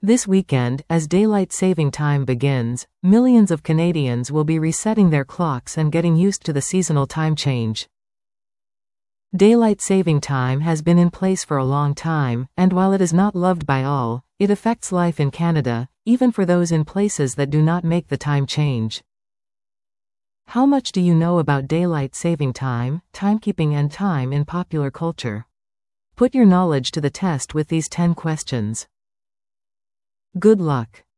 This weekend, as daylight saving time begins, millions of Canadians will be resetting their clocks and getting used to the seasonal time change. Daylight saving time has been in place for a long time, and while it is not loved by all, it affects life in Canada, even for those in places that do not make the time change. How much do you know about daylight saving time, timekeeping and time in popular culture? Put your knowledge to the test with these 10 questions. Good luck.